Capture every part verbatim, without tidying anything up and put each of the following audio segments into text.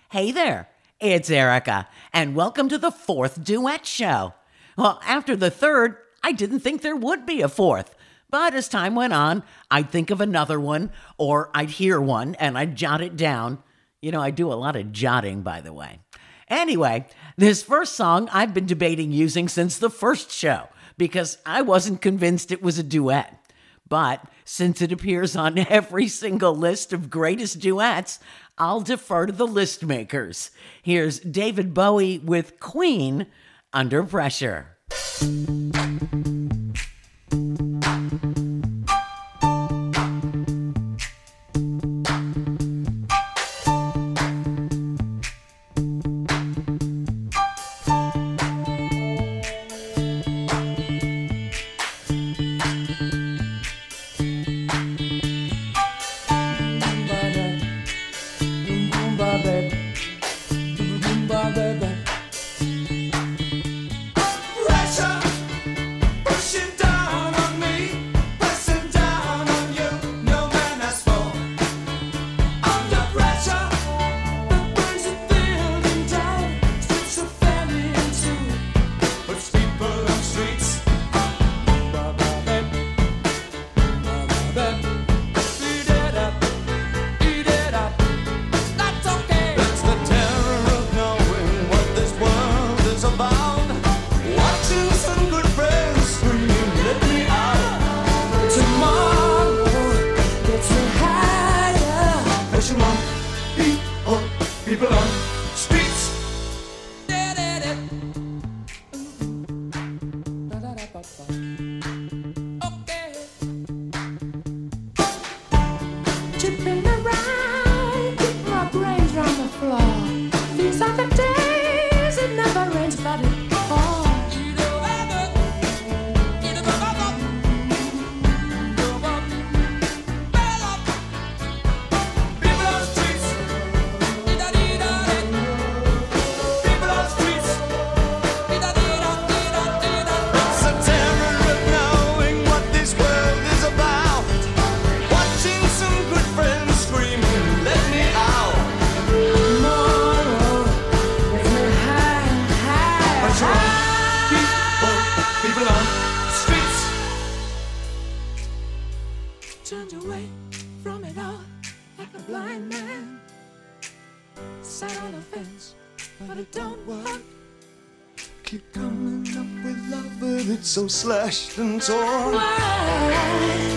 Hey there, it's Erica, and welcome to the fourth duet show. Well, after the third, I didn't think there would be a fourth. But as time went on, I'd think of another one, or I'd hear one, and I'd jot it down. You know, I do a lot of jotting, by the way. Anyway, this first song I've been debating using since the first show, because I wasn't convinced it was a duet. But since it appears on every single list of greatest duets, I'll defer to the list makers. Here's David Bowie with Queen, Under Pressure. So slashed and torn. Why?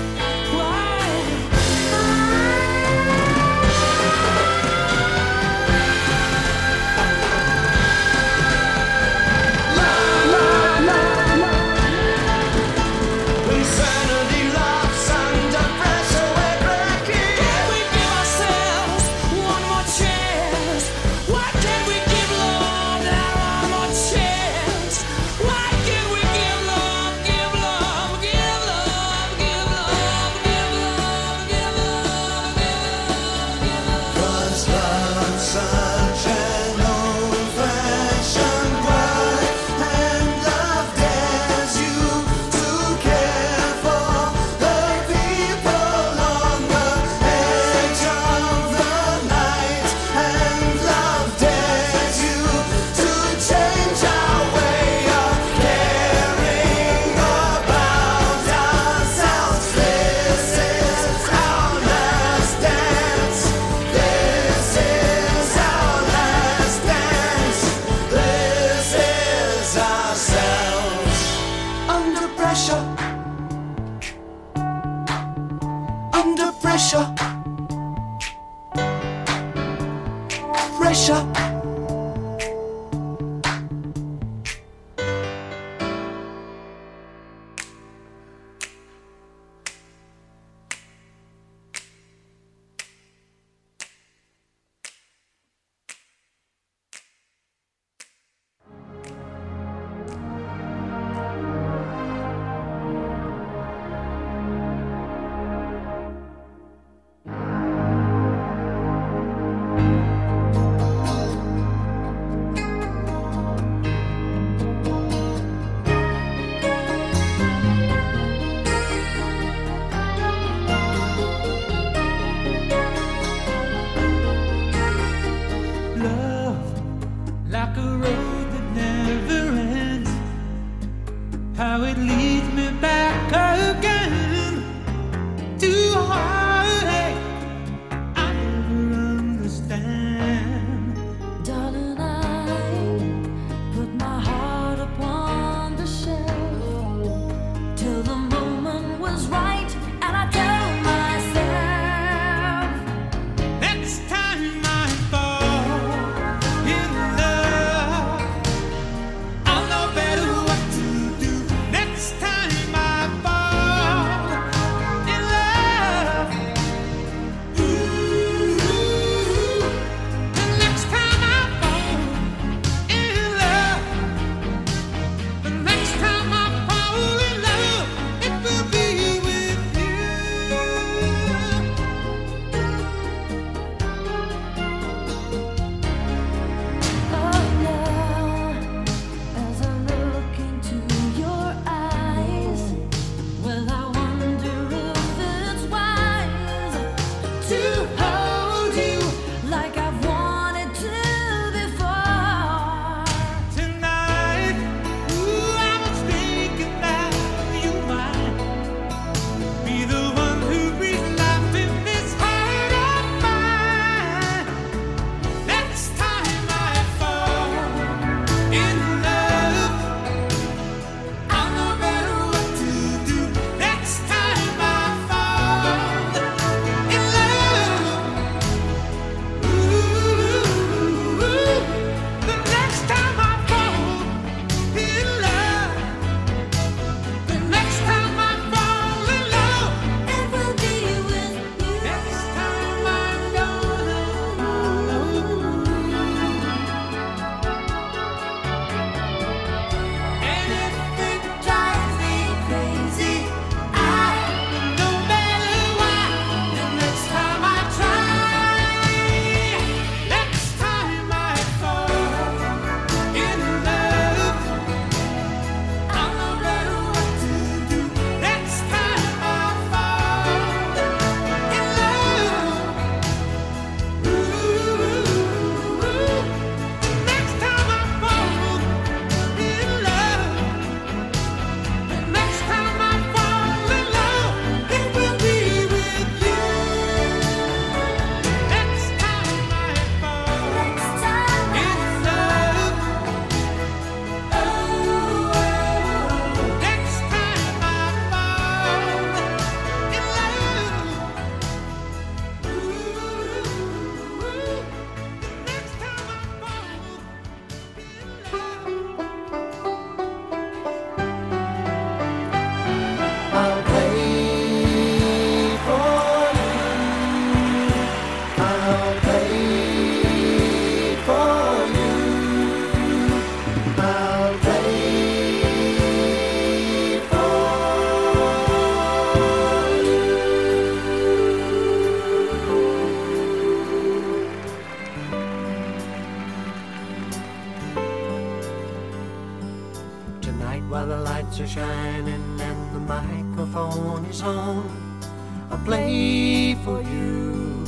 are shining and the microphone is on. I'll play for you.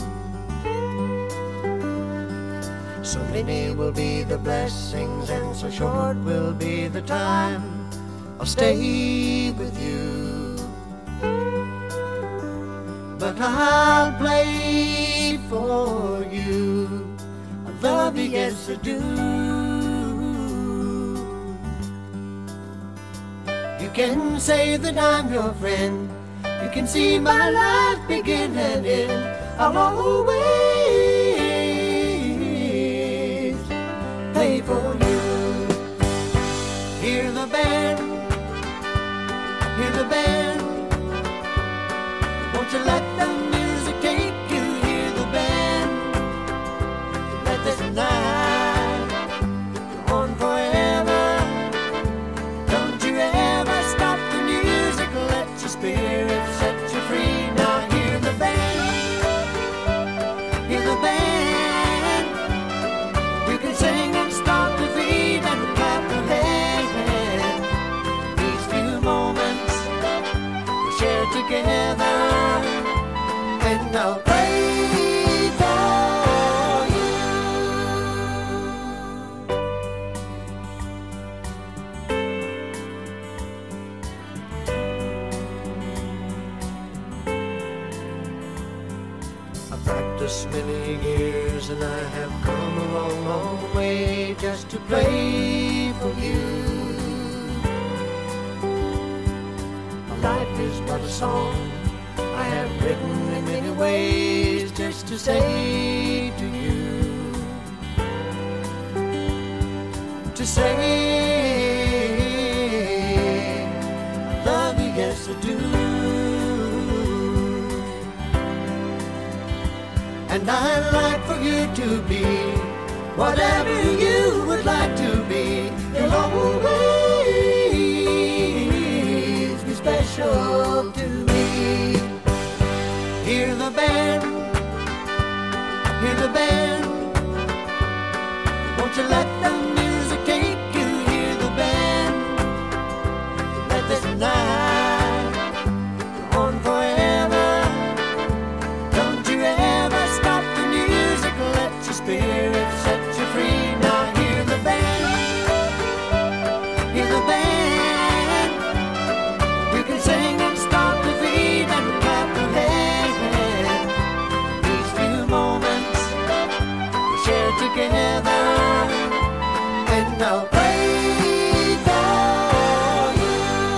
So many will be the blessings and so short will be the time I'll stay with you. But I'll play for you. I love you, yes I do. You can say that I'm your friend. You can see my life begin and end. I'll always play for you. Hear the band, hear the band. Won't you let the music take you? Hear the band. Let this night go on forever. Don't you ever stop the music. Let your spirit set you free. Now hear the band, hear the band. You can sing and stomp your feet and clap your hands. These few moments we share together, and I'll pray for you. I've practiced many years and I have come a long, long way just to play for you. My life is but a song I have written in many ways just to say to you, to say I love you, yes I do. And I'd like for you to be whatever you would like to be. You'll always be special to me. Hear the band, hear the band. Won't you let the music take you? Hear the band. Let this night go on forever. Don't you ever stop the music. Let your spirit set you free. Now hear the band, hear the band. You can sing and stomp your feet and clap your hands. These few moments we share together, and I'll pray for you.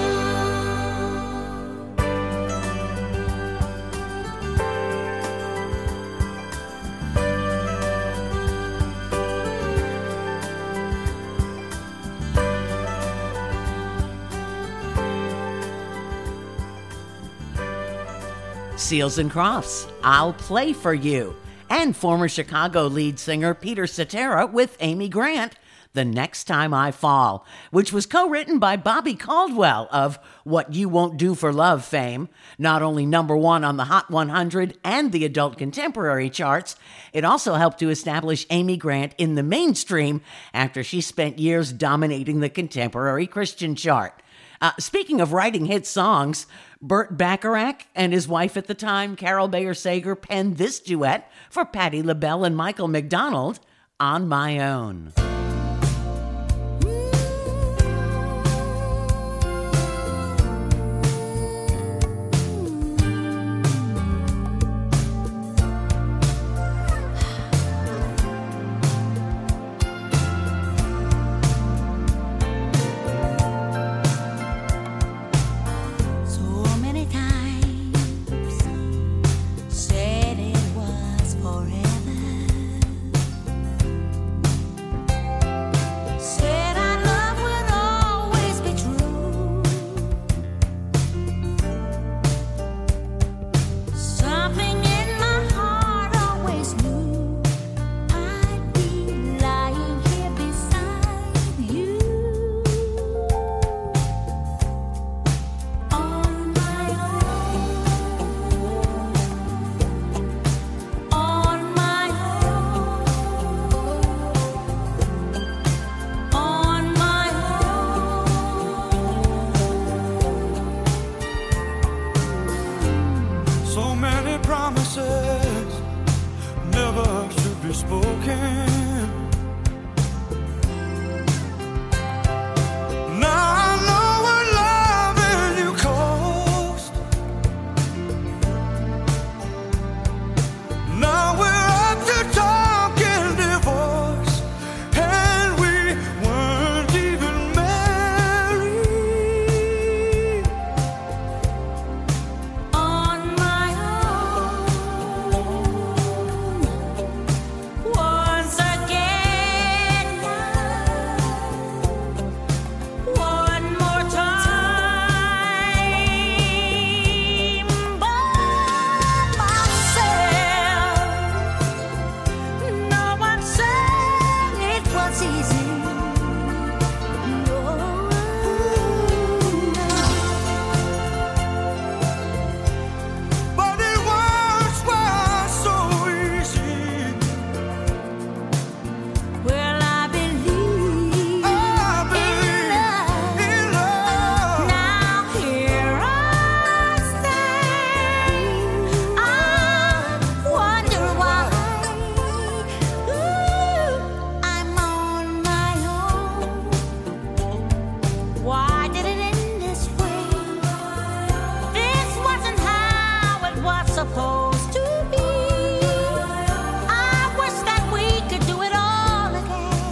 Seals and Crofts, I'll Play for You, and former Chicago lead singer Peter Cetera with Amy Grant, The Next Time I Fall, which was co-written by Bobby Caldwell of What You Won't Do for Love fame. Not only number one on the Hot one hundred and the adult contemporary charts, it also helped to establish Amy Grant in the mainstream after she spent years dominating the contemporary Christian chart. Uh, speaking of writing hit songs, Burt Bacharach and his wife at the time, Carol Bayer Sager, penned this duet for Patti LaBelle and Michael McDonald, On My Own. Said it was forever. have spoken. Now I know what loving you cost. Now we're up to talking divorce, and we weren't even married. On my own, once again now, one more time, by myself. No one said it was easy. No, But it once was so easy. well, I believe I believe in in love. love. Now here I stand. I wonder why. Ooh, I'm on my own. Why did it end this way? This wasn't how it was supposed to be. I wish that we could do it all again.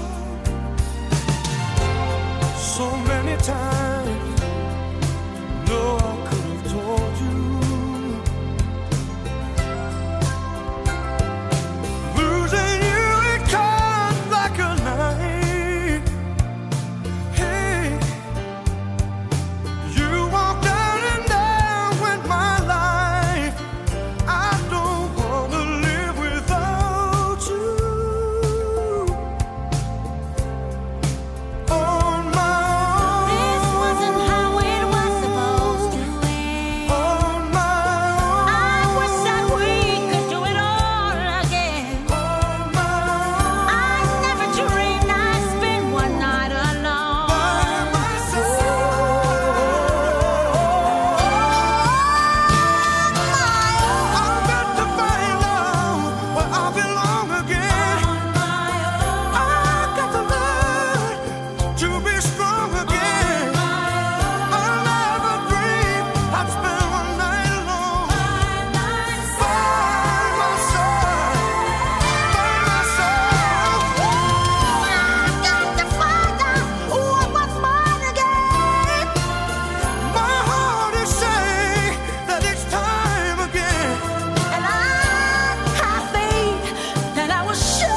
So many times, no, I could have told you. Losing you, it comes like a knife. Hey, you walked out and down with my life. I don't wanna live without you. On my own. This wasn't how it was supposed to end. On my own. I wish that we could do it all again. On my own. I never dreamed I'd spend one night alone. By myself. I've got to find out where I belong again. I've got to learn to be strong again. I never dreamed I'd spend one night alone. By myself. By myself. I've got to find out what was mine again. My heart is saying that it's time again. And I have faith that I will show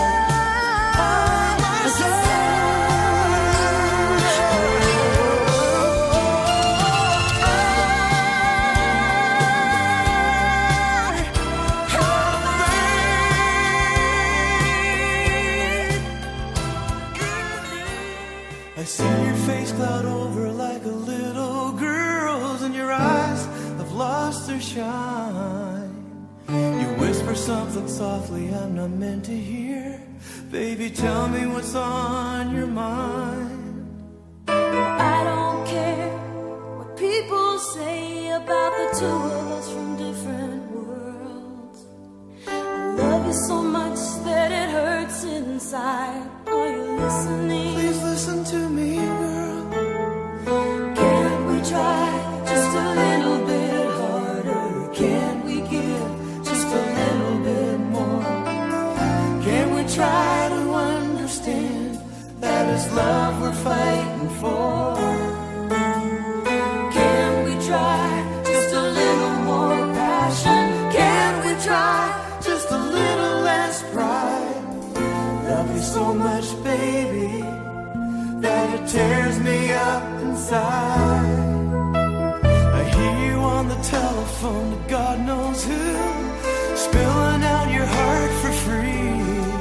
I see your face cloud over like a little girl's, and your eyes have lost their shine. You whisper something softly I'm not meant to hear. Baby, tell me what's on your mind. I don't care what people say about the two of us from different worlds. I love you so much that it hurts inside. Are you listening? Please listen to me, girl. Can't we try just a little bit harder? Can't we give just a little bit more? Can we try to understand that it's love we're fighting for? Can we try just a little more passion? Can we try just a little less pride? Love you so much, baby, that it tears me up inside. I hear you on the telephone to God knows who, spilling out your heart for free.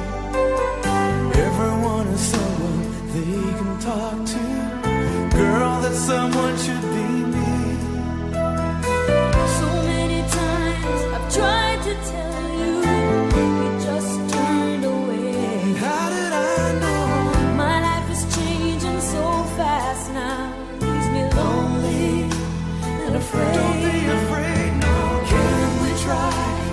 Everyone is someone they can talk to. Girl, that someone should be me. So many times I've tried to tell you, you just turned away. How did I know? My life is changing so fast now, leaves me lonely and afraid. Don't be afraid, no. Can we try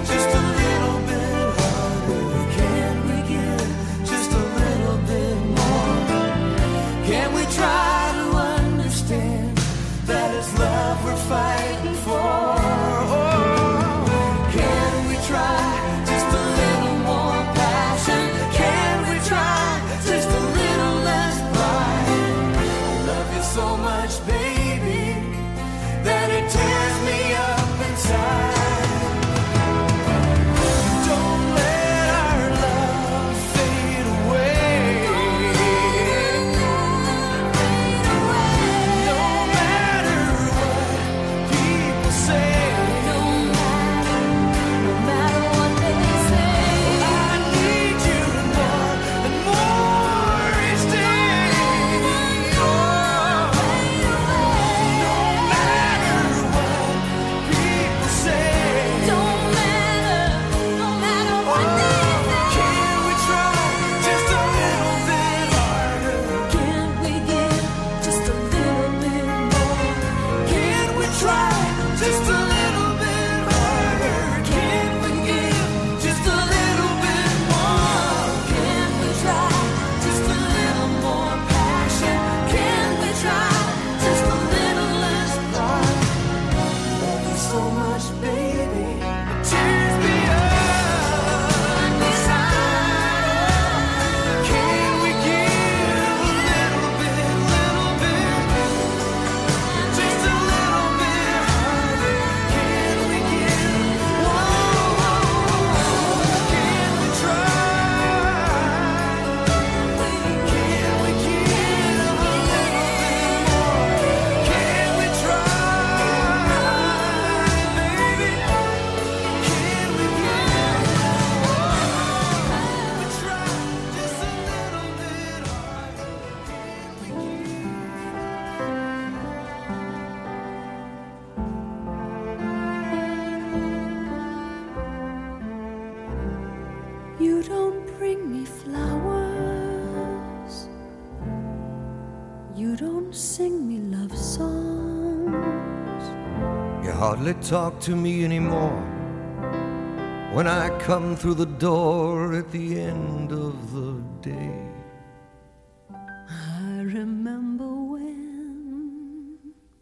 You don't bring me flowers. You don't sing me love songs. You hardly talk to me anymore when I come through the door at the end of the day. I remember when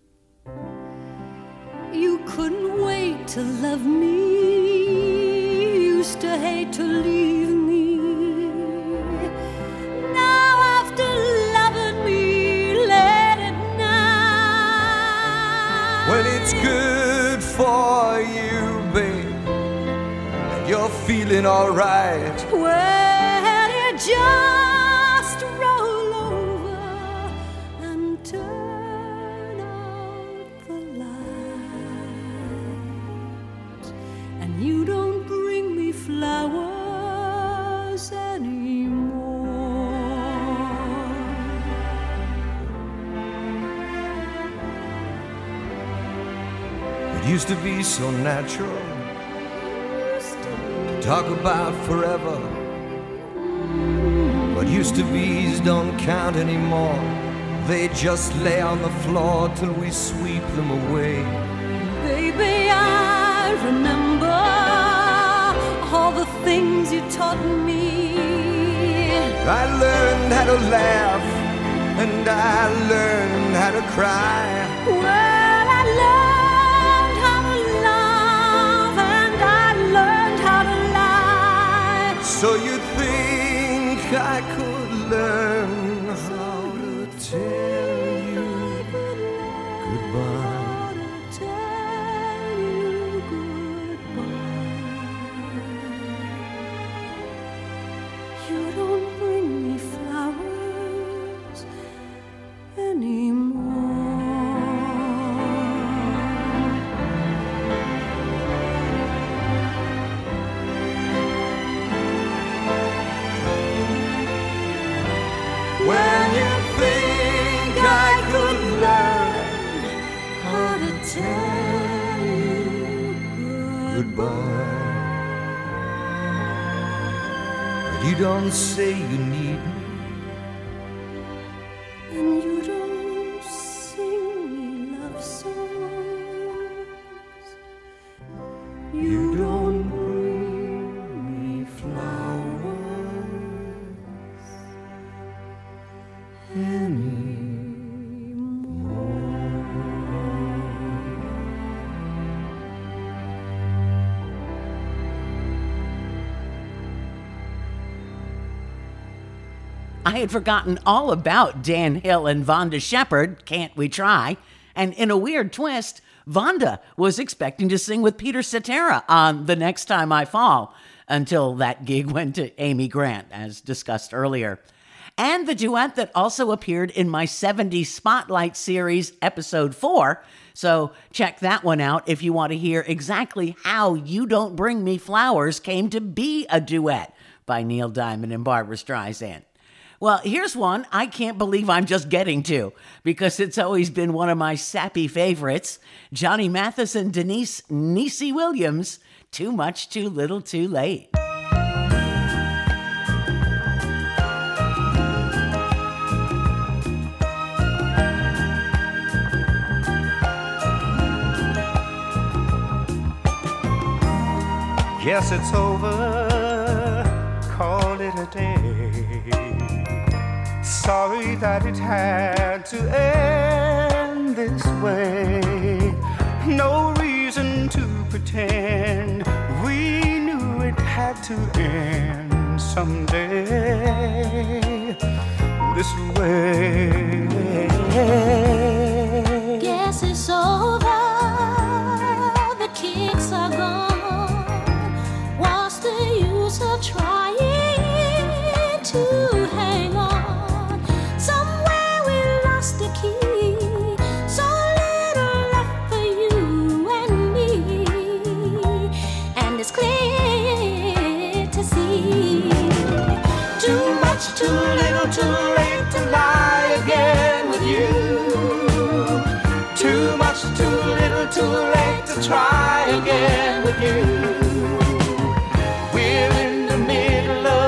you couldn't wait to love me, used to hate to leave me. Now after loving me late at night, When it's good for you, babe, and you're feeling alright, well, you just roll over and turn out the light, and you don't bring me flowers anymore. it used to be so natural to talk about forever. What used to be's don't count anymore. They just lay on the floor till we sweep them away. Baby, I remember all the things you taught me. I learned how to laugh and I learned how to cry. Well, I learned how to love and I learned how to lie. So you think I could learn how to tell you goodbye? How to tell you goodbye. You don't bring me flowers anymore. When you think I could learn How to tell you goodbye, but you don't say you need me. and you don't sing me love songs. You don't bring me flowers I had forgotten all about Dan Hill and Vonda Shepard, Can't We Try? And in a weird twist, Vonda was expecting to sing with Peter Cetera on The Next Time I Fall, until that gig went to Amy Grant, as discussed earlier. And the duet that also appeared in my seventies Spotlight series, episode four. So check that one out if you want to hear exactly how You Don't Bring Me Flowers came to be a duet by Neil Diamond and Barbra Streisand. Well, here's one I can't believe I'm just getting to, because it's always been one of my sappy favorites. Johnny Mathis and Denise Niecy Williams, Too Much, Too Little, Too Late. Guess it's over, call it a day. Sorry that it had to end this way. No reason to pretend we knew it had to end someday this way. Guess it's over, the kicks are gone. What's the use of trying to hang on? Somewhere we lost the key, so little left for you and me, and it's clear to see. Too much, too little, too late to lie again with you. Too much, too little, too late to try again with you. We're in the middle of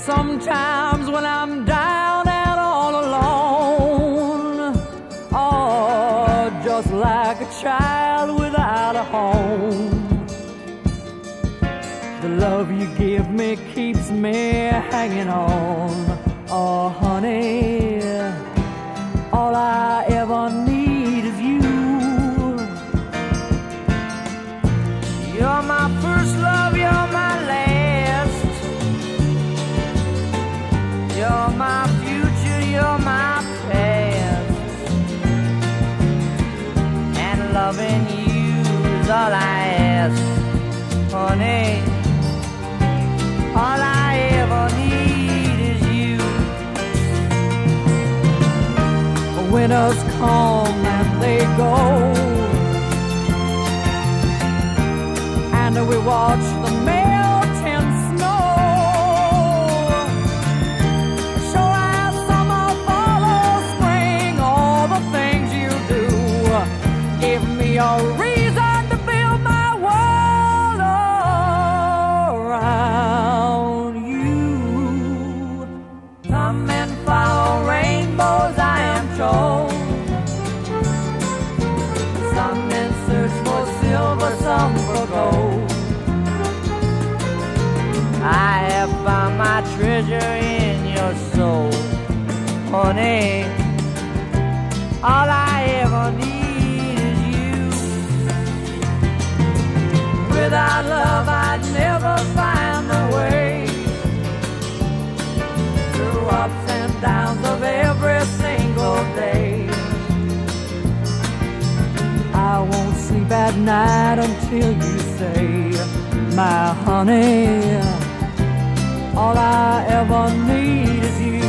Sometimes when I'm down and all alone, oh, just like a child without a home, the love you give me keeps me hanging on. Oh, honey, all I ever need is you. You're my first love, you're my last. You're my future, you're my past. And loving you is all I ask, honey. All I ever need is you. Winters come and they go, and we watch the melting snow. Sure as summer follows spring, all the things you do give me a reason to build my world around you. Come and follow rainbows, I am told. Some men search for silver, some for gold. I have found my treasure in your soul, honey. All I ever need is you. Without love, I'd never find the way through ups and downs of every single day. I won't sleep at night until you say, my honey, all I ever need is you.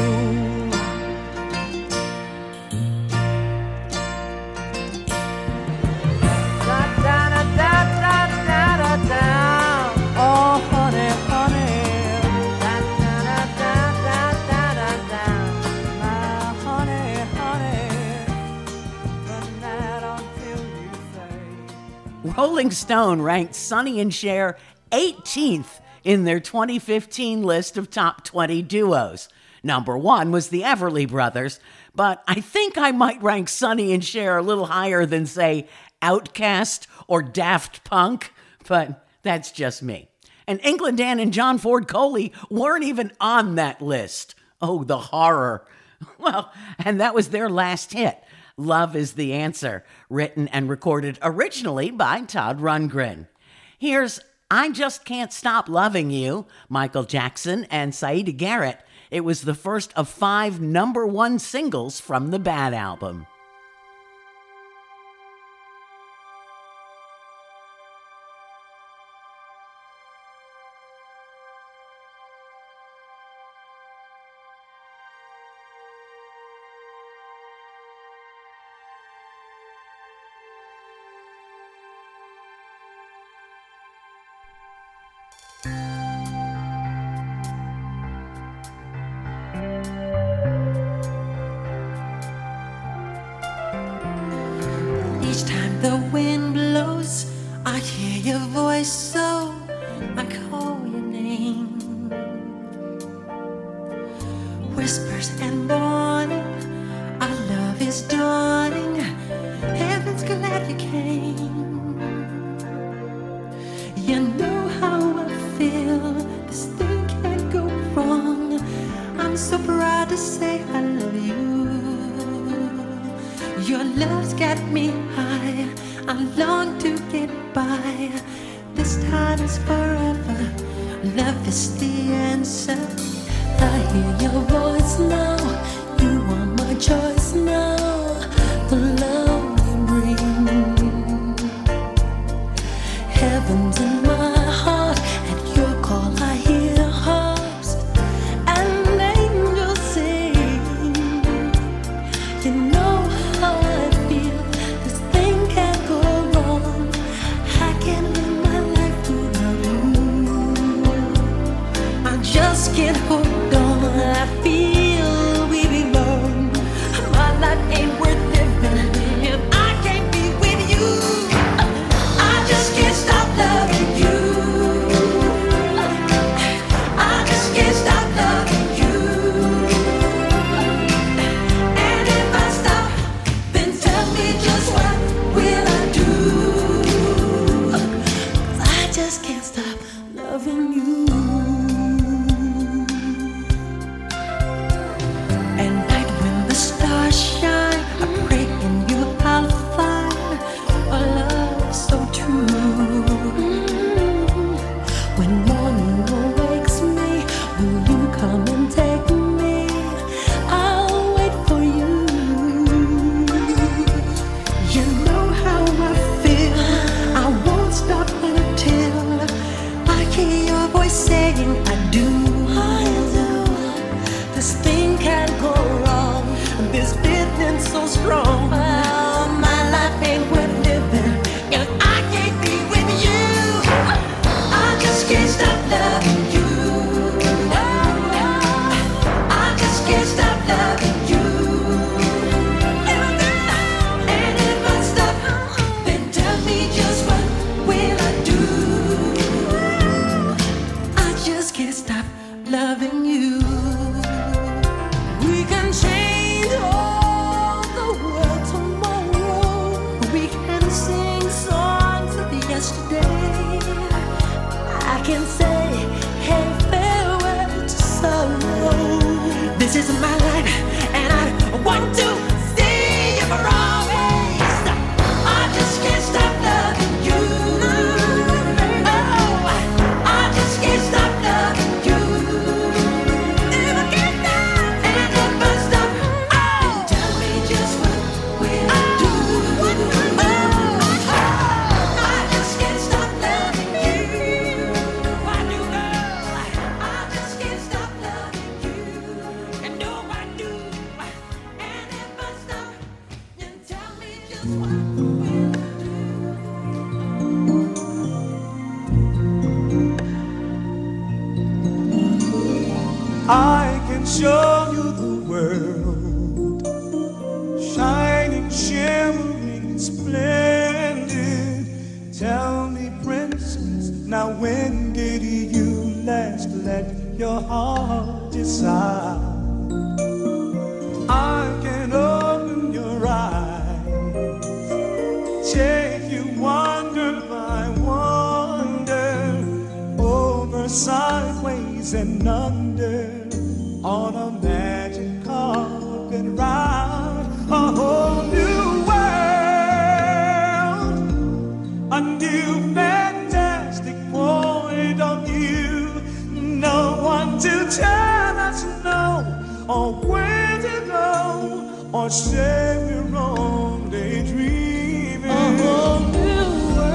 Da, da, da, da, da, da, da, da. Oh, honey, honey. Da, da, da, da, da, da, da, da. My honey, honey. The night until you say. Rolling Stone ranked Sonny and Cher eighteenth in their twenty fifteen list of top twenty duos. Number one was the Everly Brothers, but I think I might rank Sonny and Cher a little higher than, say, Outkast or Daft Punk, but that's just me. And England Dan and John Ford Coley weren't even on that list. Oh, the horror. Well, and that was their last hit, Love is the Answer, written and recorded originally by Todd Rundgren. Here's I Just Can't Stop Loving You, Michael Jackson and Siedah Garrett. It was the first of five number one singles from the Bad album. Each time the wind blows, I hear your voice, so I call your name. Whispers and warning, our love is dawning. Heaven's glad you came. You know how I feel, this thing can't go wrong. I'm so proud to say I love you. Your love's got me high, I long to get by. This time is forever, love is the answer. I hear your voice now, you are my choice now. The love you bring, heaven's in my heart. At your call I hear harps and angels sing. You know how I feel, this thing can't go wrong. I can't live my life without you. I just can't hold on, I feel we belong. My life ain't worth living if I can't be with you. I just can't stop loving you. I just can't stop loving you. I can show you the world, shining, shimmering, splendid. Tell me, princess, now when did you last let your heart decide? I can open your eyes, take you wonder by wonder, over, sideways, and under, on a magic carpet ride, a whole new world, a new fantastic point of view. No one to tell us no, or where to go, or say we're only dreaming. A whole new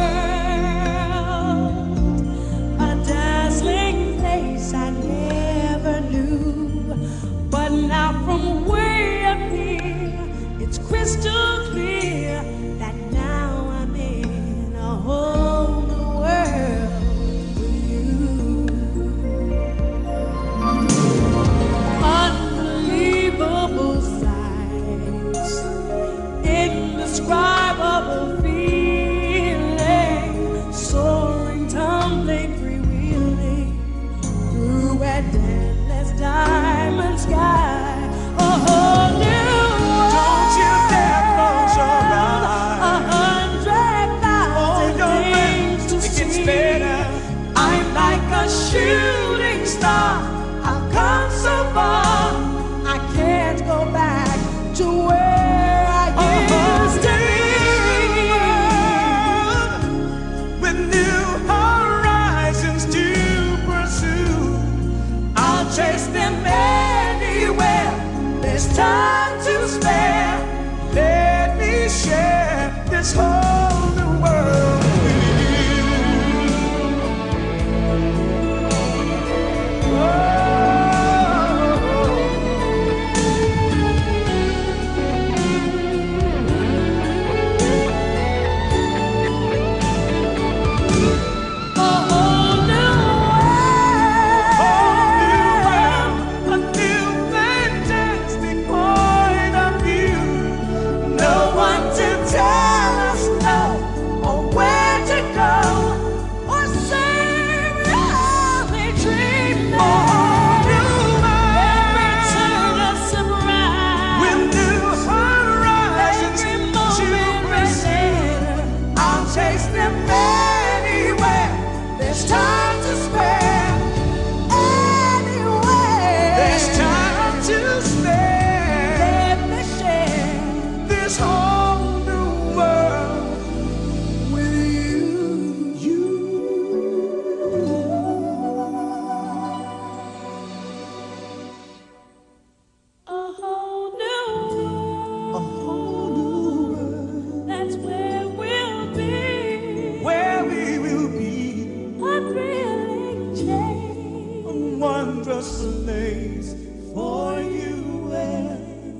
world, a dazzling place I never knew. But now from way up here, it's crystal clear that now I'm in a whole new world with you. Unbelievable sights, indescribable feeling, soaring, tumbling, freewheeling through a endless diamond sky. A whole new world. Don't you dare close your eyes. A hundred thousand Oh, your things to it gets see. better. I'm like a shooting star. I've come so far. I can't go back to where I used to be. With new horizons to pursue, I'll chase them anywhere. There's time to spare. let me share this whole new world with you. A whole new Whole new world. world, a new fantastic point of view. No one to tell us no, or where to go, or say we're only dreaming. A whole new Every world turn a surprise. with new horizons Every to moment pursue. I'll chase them anywhere. There's time to spare. Anywhere. There's time to spare. Let me share This whole new world with you. You. a whole new A whole new world That's where we'll be. where we will be. A thrilling change. A wondrous place for you and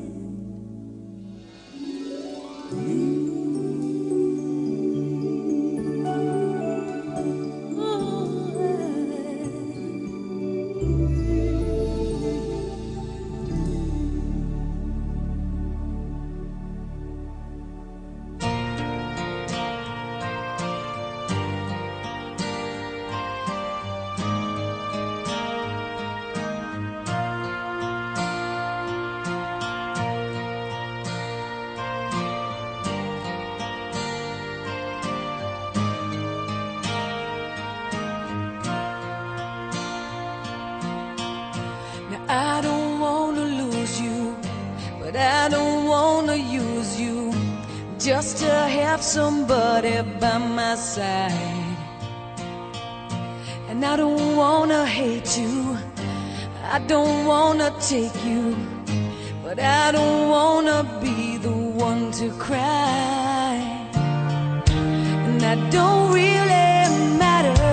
Now I don't wanna lose you, but I don't wanna use you just to have somebody by my side. And I don't wanna hate you, I don't wanna take you, but I don't wanna be the one to cry. And that don't really matter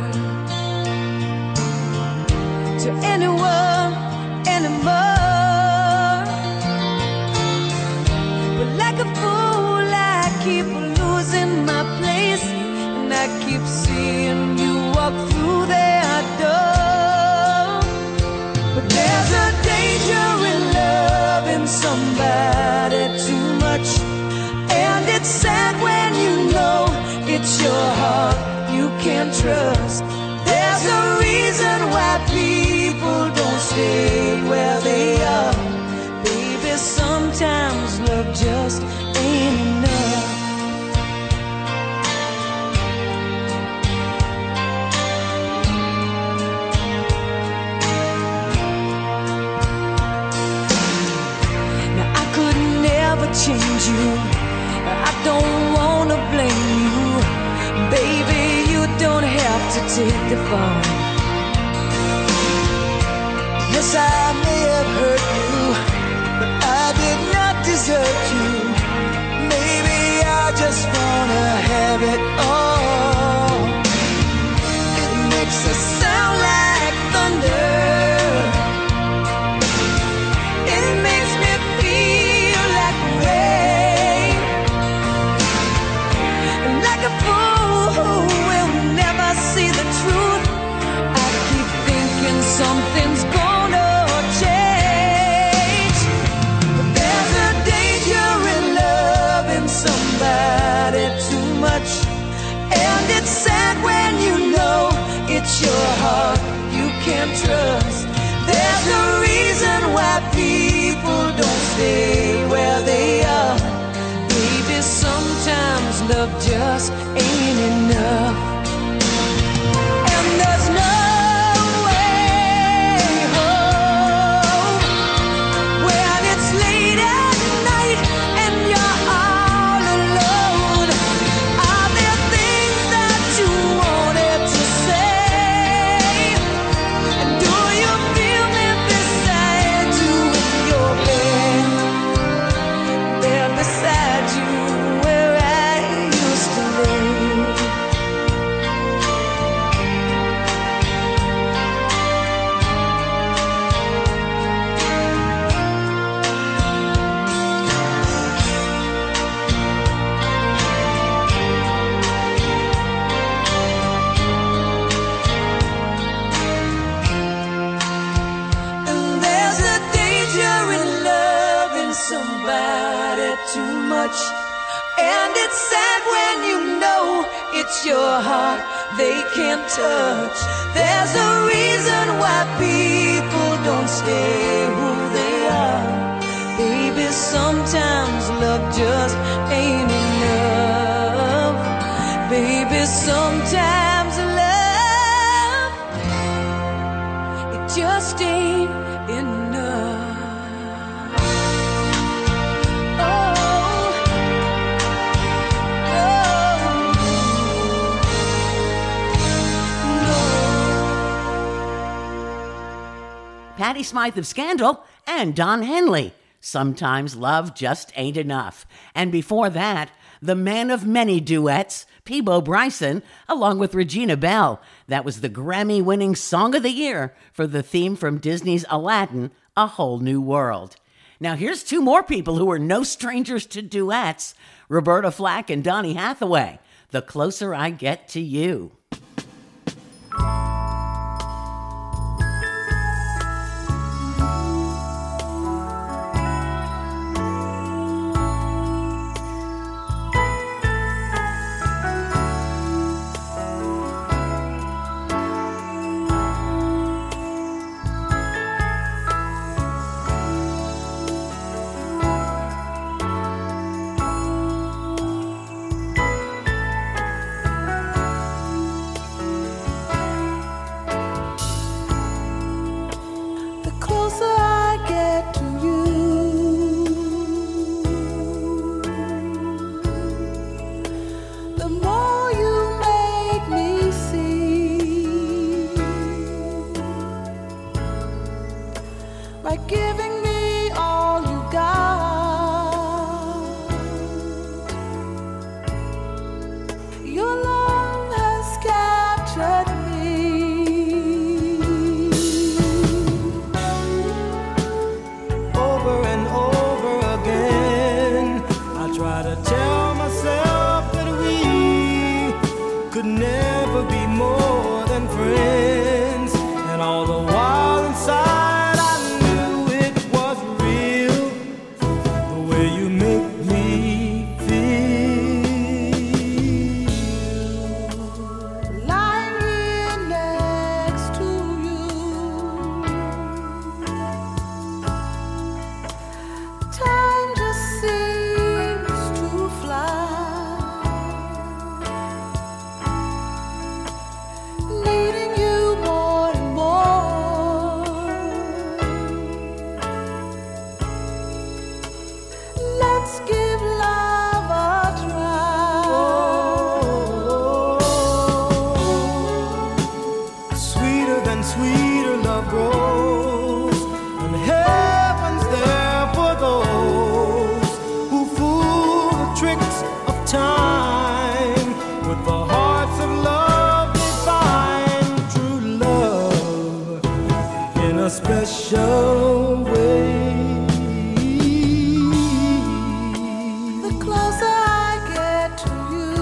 to anyone anymore. But like a fool, I just ain't enough. Now I could never change you, I don't wanna blame you. Baby, you don't have to take the fall. Yes, I may have hurt you, but I did not desert you. Maybe I just wanna have it all. It makes us sound like thunder. It makes me feel like rain, like a fool who will never see the truth. I keep thinking something's gonna change, but there's a danger in loving somebody too much, and it's sad when you know it's your heart you can't trust. There's a reason why people don't stay where they are. Baby, sometimes love just ain't enough. And there's no way home when it's late at night and you're all alone. Are there things that you wanted to say? And do you feel me beside you in your bed? There beside you where I used to lay. And there's a danger in loving somebody too much, and it's sad when you know it's your heart they can't touch. There's a reason why people don't stay who they are. Baby, sometimes love just ain't enough. Baby, sometimes love, it just ain't enough. Oh, Patty Smythe of Scandal and Don Henley. Sometimes love just ain't enough. And before that, the man of many duets, Peabo Bryson, along with Regina Belle. That was the Grammy-winning Song of the Year for the theme from Disney's Aladdin, A Whole New World. Now here's two more people who are no strangers to duets, Roberta Flack and Donny Hathaway, The Closer I Get to You. the closer I get to you, the more you make me see, by giving me all you got. Your love has captured me. Over and over again, I try to tell myself that we could never be more than friends, and all the while inside I knew it was real, the way you make me feel. Lying here next to you, time just seems special way. The closer I get to you,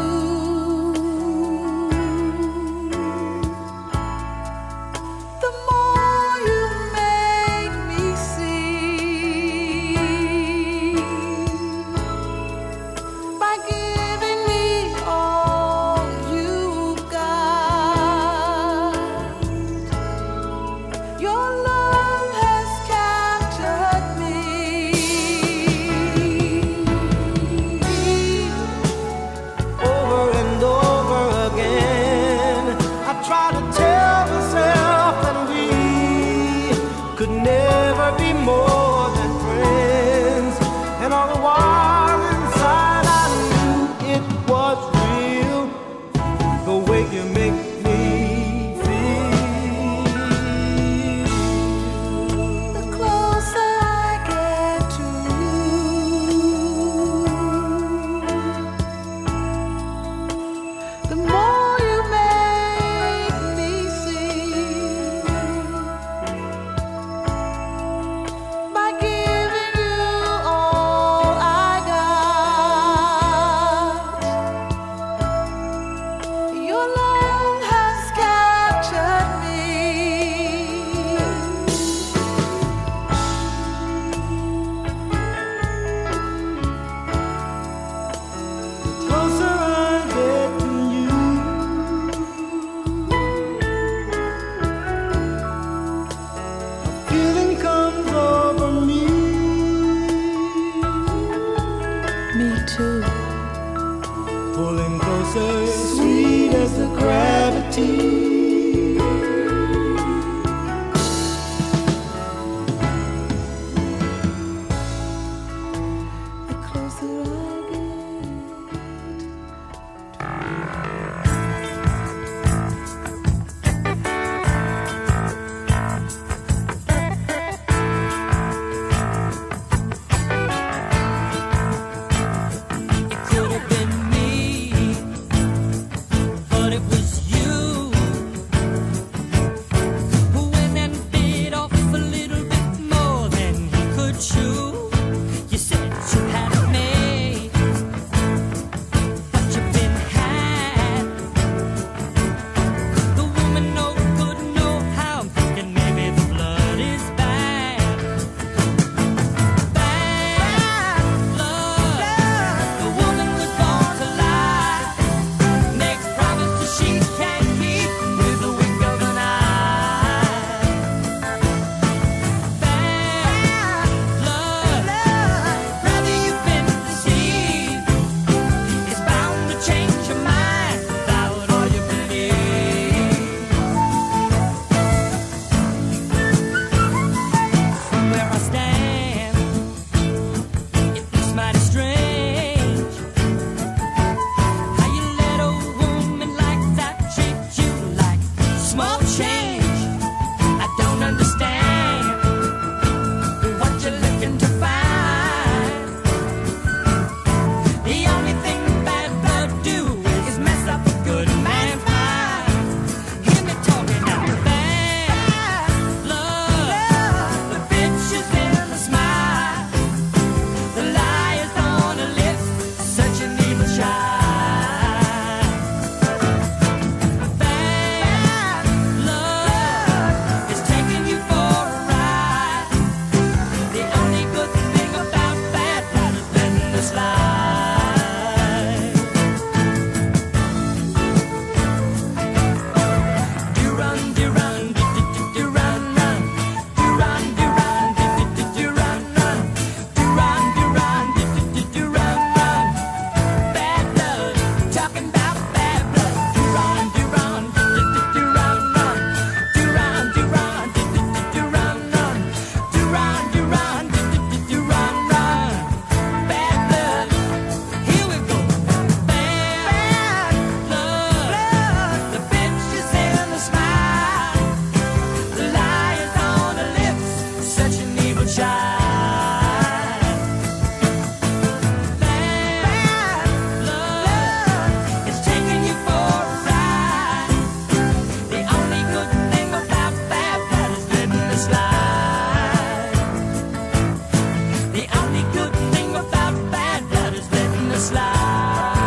the more you make me see. By giving me all you've got, your love has captured me. Over and over again, I try to tell myself that we could never be more than friends. And all the while inside I knew it was real, the way you make me feel. The closer I get to you, the more you make me see. By giving you all I got, your love has captured me. Closer I get to you, a feeling comes over me. Me too. Pulling closer, sweet as the gravity. The closer I Could have been me, but it was you who went and bit off a little bit more than he could chew. You said you had it made, slide.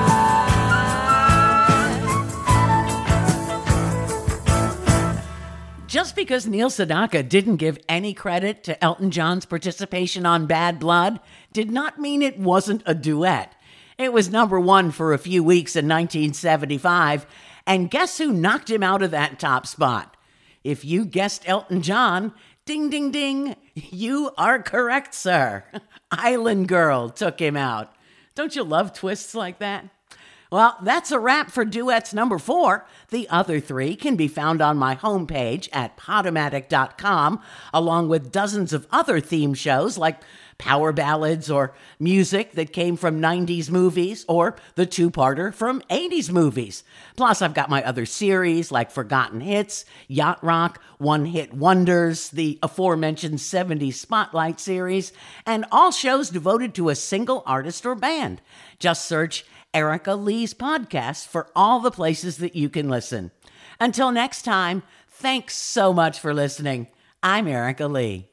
Just because Neil Sedaka didn't give any credit to Elton John's participation on Bad Blood did not mean it wasn't a duet. It was number one for a few weeks in nineteen seventy-five, and guess who knocked him out of that top spot? If you guessed Elton John, ding, ding, ding, you are correct, sir. Island Girl took him out. Don't you love twists like that? Well, that's a wrap for duets number four. The other three can be found on my homepage at podomatic dot com, along with dozens of other theme shows like power ballads or music that came from nineties movies or the two-parter from eighties movies. Plus, I've got my other series like Forgotten Hits, Yacht Rock, One Hit Wonders, the aforementioned seventies Spotlight series, and all shows devoted to a single artist or band. Just search Erica Lee's podcast for all the places that you can listen. Until next time, thanks so much for listening. I'm Erica Lee.